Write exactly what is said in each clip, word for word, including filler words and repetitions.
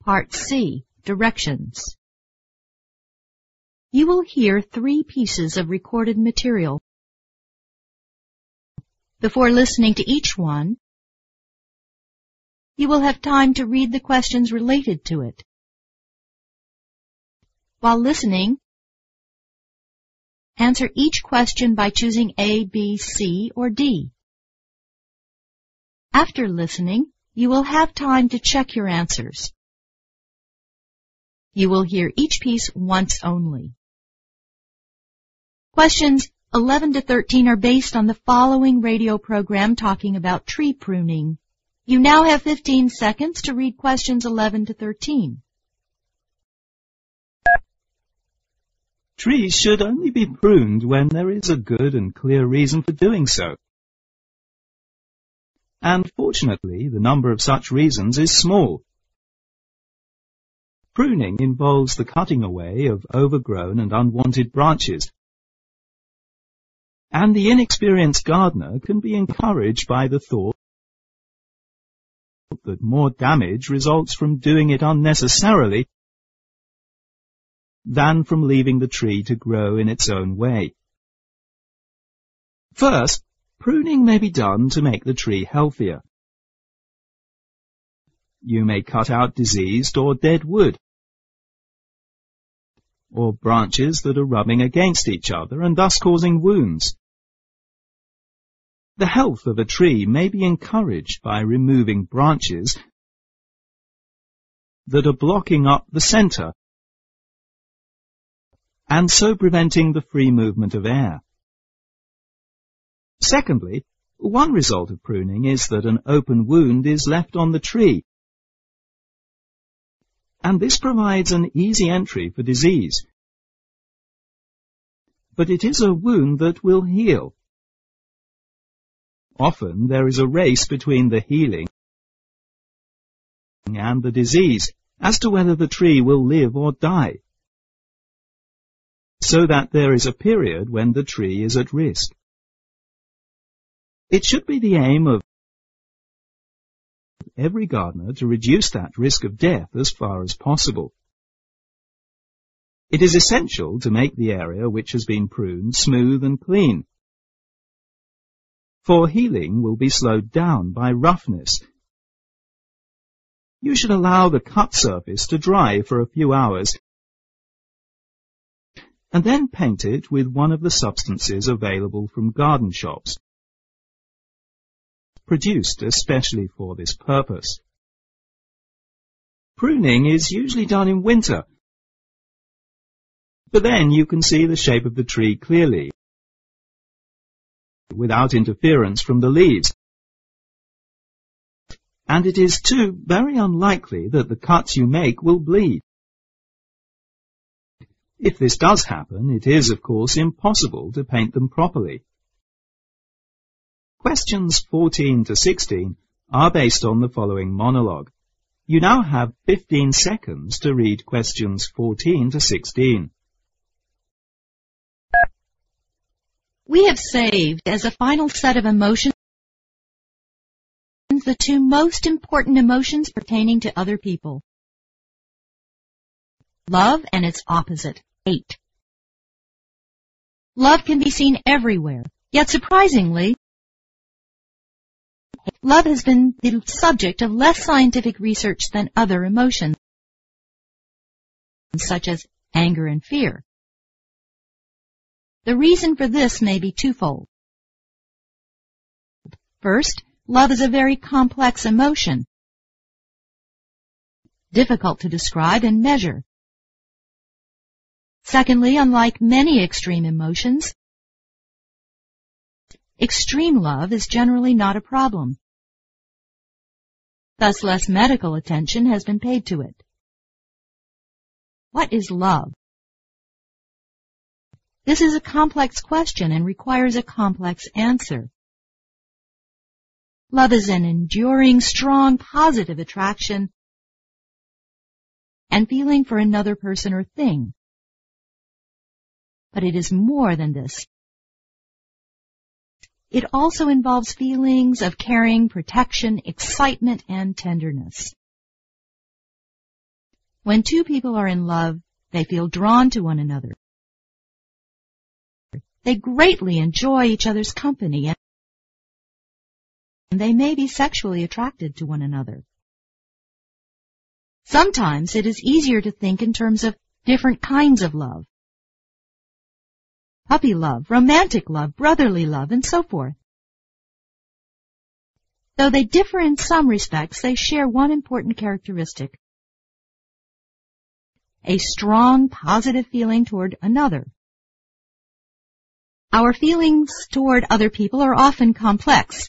Part C, Directions. You will hear three pieces of recorded material. Before listening to each one, you will have time to read the questions related to it. While listening, answer each question by choosing A, B, C, or D. After listening, you will have time to check your answers. You will hear each piece once only. Questions eleven to thirteen are based on the following radio program talking about tree pruning. You now have fifteen seconds to read questions eleven to thirteen. Trees should only be pruned when there is a good and clear reason for doing so. And fortunately, the number of such reasons is small. Pruning involves the cutting away of overgrown and unwanted branches, and the inexperienced gardener can be encouraged by the thought that more damage results from doing it unnecessarily than from leaving the tree to grow in its own way. First, pruning may be done to make the tree healthier. You may cut out diseased or dead wood, or branches that are rubbing against each other and thus causing wounds. The health of a tree may be encouraged by removing branches that are blocking up the center, and so preventing the free movement of air. Secondly, one result of pruning is that an open wound is left on the tree, and this provides an easy entry for disease. But it is a wound that will heal. Often there is a race between the healing and the disease as to whether the tree will live or die, so that there is a period when the tree is at risk. It should be the aim of every gardener to reduce that risk of death as far as possible. It is essential to make the area which has been pruned smooth and clean, for healing will be slowed down by roughness. You should allow the cut surface to dry for a few hours, and then paint it with one of the substances available from garden shops, produced especially for this purpose. Pruning is usually done in winter, but then you can see the shape of the tree clearly, without interference from the leaves. And it is too very unlikely that the cuts you make will bleed. If this does happen, it is, of course, impossible to paint them properly. Questions fourteen to sixteen are based on the following monologue. You now have fifteen seconds to read questions fourteen to sixteen. We have saved as a final set of emotions the two most important emotions pertaining to other people: love and its opposite, hate. Love can be seen everywhere, yet surprisingly, love has been the subject of less scientific research than other emotions, such as anger and fear. The reason for this may be twofold. First, love is a very complex emotion, difficult to describe and measure. Secondly, unlike many extreme emotions, extreme love is generally not a problem. Thus, less medical attention has been paid to it. What is love? This is a complex question and requires a complex answer. Love is an enduring, strong, positive attraction and feeling for another person or thing. But it is more than this. It also involves feelings of caring, protection, excitement, and tenderness. When two people are in love, they feel drawn to one another. They greatly enjoy each other's company, and they may be sexually attracted to one another. Sometimes it is easier to think in terms of different kinds of love. Puppy love, romantic love, brotherly love, and so forth. Though they differ in some respects, they share one important characteristic: a strong, positive feeling toward another. Our feelings toward other people are often complex.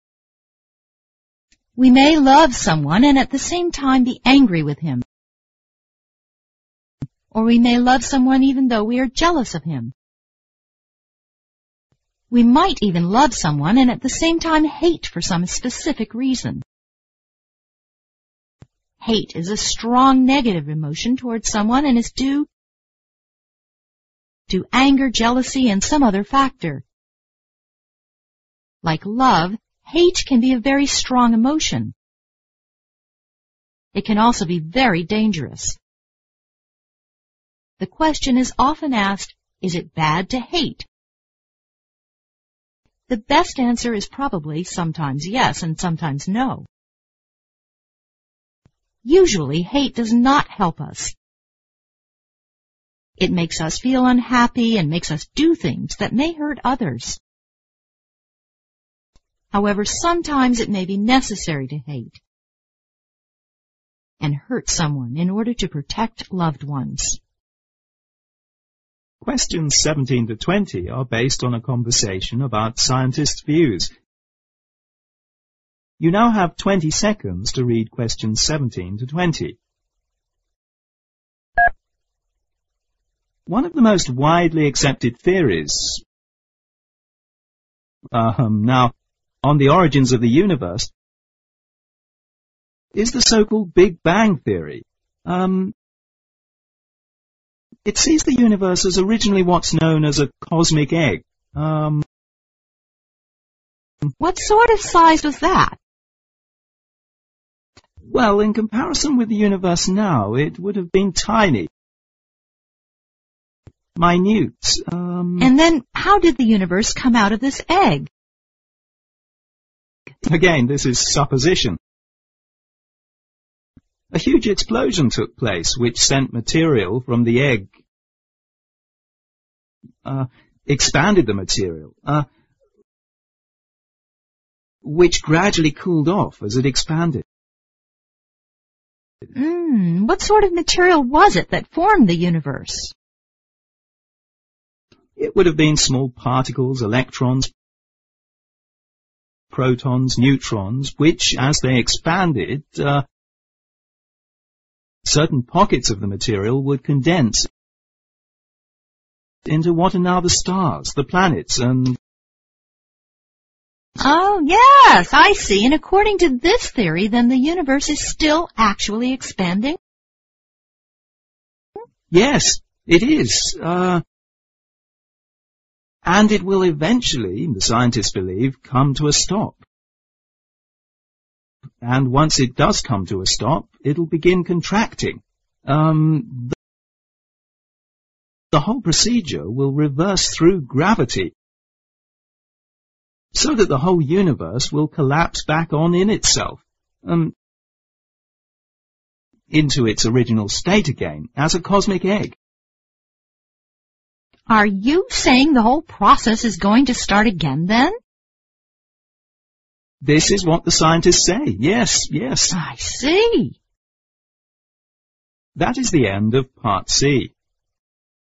We may love someone and at the same time be angry with him. Or we may love someone even though we are jealous of him. We might even love someone and at the same time hate for some specific reason. Hate is a strong negative emotion towards someone and is due to anger, jealousy, and some other factor. Like love, hate can be a very strong emotion. It can also be very dangerous. The question is often asked, is it bad to hate? The best answer is probably sometimes yes and sometimes no. Usually, hate does not help us. It makes us feel unhappy and makes us do things that may hurt others. However, sometimes it may be necessary to hate and hurt someone in order to protect loved ones. Questions seventeen to twenty are based on a conversation about scientists' views. You now have twenty seconds to read questions seventeen to twenty. One of the most widely accepted theories um, now on the origins of the universe is the so-called Big Bang theory. Um, it sees the universe as originally what's known as a cosmic egg. Um, what sort of size was that? Well, in comparison with the universe now, it would have been tiny. Minute. Um, and then, how did the universe come out of this egg? Again, this is supposition. A huge explosion took place which sent material from the egg, uh, expanded the material, uh, which gradually cooled off as it expanded. Mm, what sort of material was it that formed the universe? It would have been small particles, electrons, protons, neutrons, which, as they expanded, uh, certain pockets of the material would condense into what are now the stars, the planets, and... Oh, yes, I see. And according to this theory, then the universe is still actually expanding? Yes, it is. Uh, and it will eventually, the scientists believe, come to a stop. And once it does come to a stop, it'll begin contracting. Um, the, the whole procedure will reverse through gravity, so that the whole universe will collapse back on in itself, um, into its original state again, as a cosmic egg. Are you saying the whole process is going to start again then? This is what the scientists say. Yes, yes. I see. That is the end of Part C.